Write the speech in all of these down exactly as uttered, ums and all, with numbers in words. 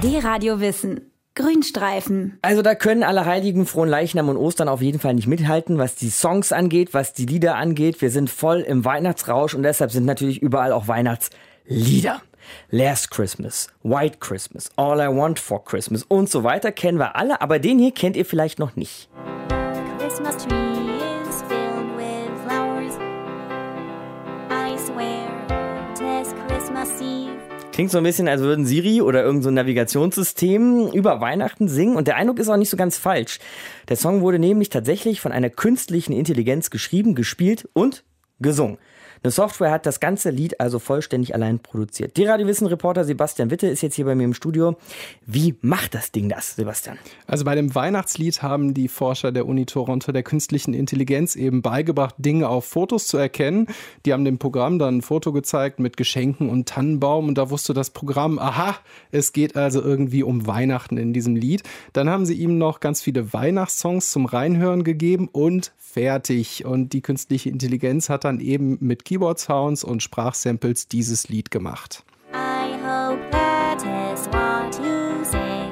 D-Radio Wissen. Grünstreifen. Also da können alle Heiligen, frohen Leichnam und Ostern auf jeden Fall nicht mithalten, was die Songs angeht, was die Lieder angeht. Wir sind voll im Weihnachtsrausch und deshalb sind natürlich überall auch Weihnachtslieder. Last Christmas, White Christmas, All I Want for Christmas und so weiter kennen wir alle, aber den hier kennt ihr vielleicht noch nicht. Christmas tree is filled with flowers. I swear it is Christmas Eve. Klingt so ein bisschen, als würden Siri oder irgend so ein Navigationssystem über Weihnachten singen und der Eindruck ist auch nicht so ganz falsch. Der Song wurde nämlich tatsächlich von einer künstlichen Intelligenz geschrieben, gespielt und gesungen. Eine Software hat das ganze Lied also vollständig allein produziert. D-Radio Wissen-Reporter Sebastian Witte ist jetzt hier bei mir im Studio. Wie macht das Ding das, Sebastian? Also bei dem Weihnachtslied haben die Forscher der Uni Toronto der künstlichen Intelligenz eben beigebracht, Dinge auf Fotos zu erkennen. Die haben dem Programm dann ein Foto gezeigt mit Geschenken und Tannenbaum und da wusste das Programm, aha, es geht also irgendwie um Weihnachten in diesem Lied. Dann haben sie ihm noch ganz viele Weihnachtssongs zum Reinhören gegeben und fertig. Und die künstliche Intelligenz hat dann eben mit Keyboard-Sounds und Sprachsamples dieses Lied gemacht. I hope that is what you say.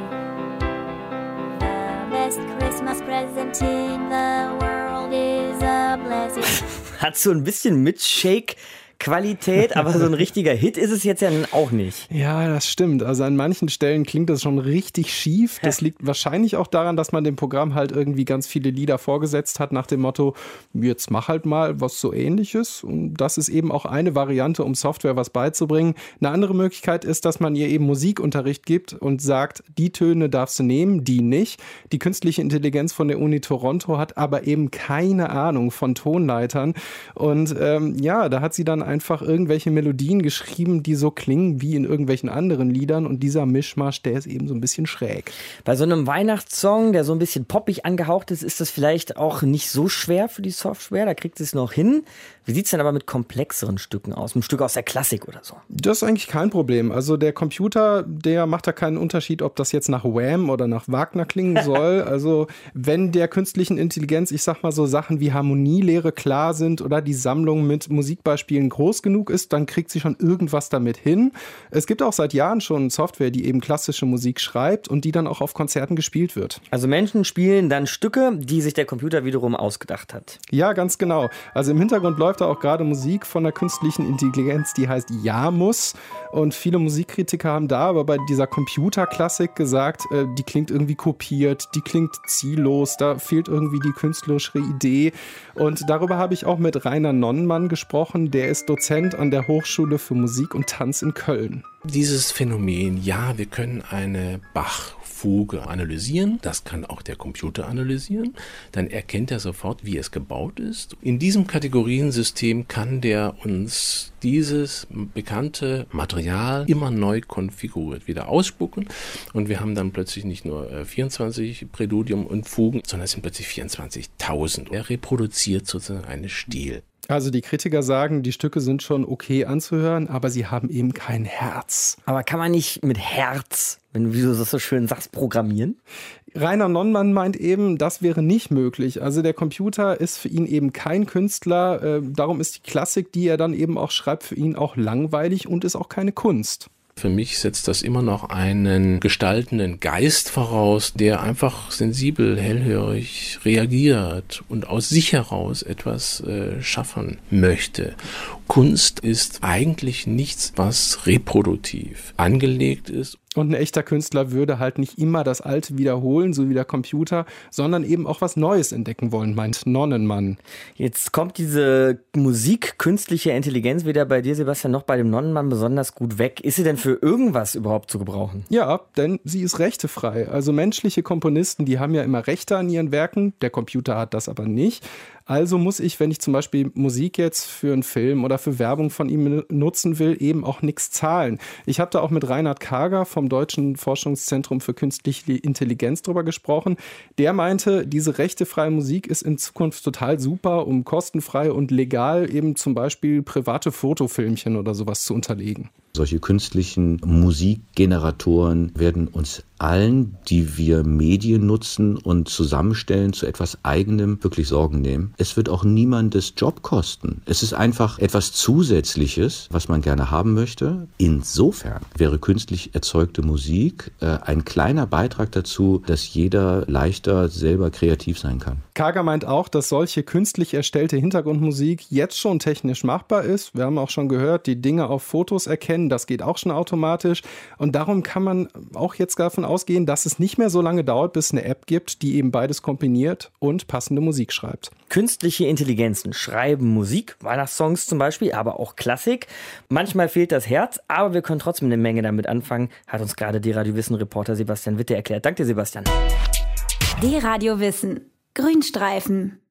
The best Christmas present in the world is a blessing. Hat so ein bisschen Mitshake Qualität, aber so ein richtiger Hit ist es jetzt ja auch nicht. Ja, das stimmt. Also an manchen Stellen klingt das schon richtig schief. Das liegt wahrscheinlich auch daran, dass man dem Programm halt irgendwie ganz viele Lieder vorgesetzt hat nach dem Motto, jetzt mach halt mal was so Ähnliches. Und das ist eben auch eine Variante, um Software was beizubringen. Eine andere Möglichkeit ist, dass man ihr eben Musikunterricht gibt und sagt, die Töne darfst du nehmen, die nicht. Die künstliche Intelligenz von der Uni Toronto hat aber eben keine Ahnung von Tonleitern. Und ähm, ja, da hat sie dann einfach irgendwelche Melodien geschrieben, die so klingen wie in irgendwelchen anderen Liedern und dieser Mischmasch, der ist eben so ein bisschen schräg. Bei so einem Weihnachtssong, der so ein bisschen poppig angehaucht ist, ist das vielleicht auch nicht so schwer für die Software, da kriegt es noch hin. Wie sieht es denn aber mit komplexeren Stücken aus, ein Stück aus der Klassik oder so? Das ist eigentlich kein Problem. Also der Computer, der macht da keinen Unterschied, ob das jetzt nach Wham oder nach Wagner klingen soll. Also wenn der künstlichen Intelligenz, ich sag mal so Sachen wie Harmonielehre klar sind oder die Sammlung mit Musikbeispielen groß genug ist, dann kriegt sie schon irgendwas damit hin. Es gibt auch seit Jahren schon Software, die eben klassische Musik schreibt und die dann auch auf Konzerten gespielt wird. Also Menschen spielen dann Stücke, die sich der Computer wiederum ausgedacht hat. Ja, ganz genau. Also im Hintergrund läuft da auch gerade Musik von der künstlichen Intelligenz, die heißt Yamus. Und viele Musikkritiker haben da aber bei dieser Computerklassik gesagt, äh, die klingt irgendwie kopiert, die klingt ziellos, da fehlt irgendwie die künstlerische Idee. Und darüber habe ich auch mit Rainer Nonnenmann gesprochen, der ist Dozent an der Hochschule für Musik und Tanz in Köln. Dieses Phänomen, ja, wir können eine Bach-Fuge analysieren, das kann auch der Computer analysieren, dann erkennt er sofort, wie es gebaut ist. In diesem Kategoriensystem kann der uns dieses bekannte Material immer neu konfiguriert wieder ausspucken und wir haben dann plötzlich nicht nur vierundzwanzig Präludium und Fugen, sondern es sind plötzlich vierundzwanzigtausend. Er reproduziert sozusagen einen Stil. Also die Kritiker sagen, die Stücke sind schon okay anzuhören, aber sie haben eben kein Herz. Aber kann man nicht mit Herz, wenn du wie du das so schön sagst, programmieren? Rainer Nonnmann meint eben, das wäre nicht möglich. Also der Computer ist für ihn eben kein Künstler. Äh, darum ist die Klassik, die er dann eben auch schreibt, für ihn auch langweilig und ist auch keine Kunst. Für mich setzt das immer noch einen gestaltenden Geist voraus, der einfach sensibel, hellhörig reagiert und aus sich heraus etwas äh, schaffen möchte. Kunst ist eigentlich nichts, was reproduktiv angelegt ist. Und ein echter Künstler würde halt nicht immer das Alte wiederholen, so wie der Computer, sondern eben auch was Neues entdecken wollen, meint Nonnenmann. Jetzt kommt diese Musik künstliche Intelligenz weder bei dir, Sebastian, noch bei dem Nonnenmann besonders gut weg. Ist sie denn für irgendwas überhaupt zu gebrauchen? Ja, denn sie ist rechtefrei. Also menschliche Komponisten, die haben ja immer Rechte an ihren Werken, der Computer hat das aber nicht. Also muss ich, wenn ich zum Beispiel Musik jetzt für einen Film oder für Werbung von ihm nutzen will, eben auch nichts zahlen. Ich habe da auch mit Reinhard Kager vom Deutschen Forschungszentrum für Künstliche Intelligenz drüber gesprochen. Der meinte, diese rechtefreie Musik ist in Zukunft total super, um kostenfrei und legal eben zum Beispiel private Fotofilmchen oder sowas zu unterlegen. Solche künstlichen Musikgeneratoren werden uns allen, die wir Medien nutzen und zusammenstellen zu etwas Eigenem, wirklich Sorgen nehmen. Es wird auch niemandes Job kosten. Es ist einfach etwas Zusätzliches, was man gerne haben möchte. Insofern wäre künstlich erzeugte Musik äh, ein kleiner Beitrag dazu, dass jeder leichter selber kreativ sein kann. Kager meint auch, dass solche künstlich erstellte Hintergrundmusik jetzt schon technisch machbar ist. Wir haben auch schon gehört, die Dinge auf Fotos erkennen, das geht auch schon automatisch. Und darum kann man auch jetzt davon ausgehen, dass es nicht mehr so lange dauert, bis es eine App gibt, die eben beides kombiniert und passende Musik schreibt. Künstliche Intelligenzen schreiben Musik, Weihnachtssongs zum Beispiel, aber auch Klassik. Manchmal fehlt das Herz, aber wir können trotzdem eine Menge damit anfangen, hat uns gerade der Radiowissen-Reporter Sebastian Witte erklärt. Danke dir, Sebastian. D-Radio Wissen. Grünstreifen.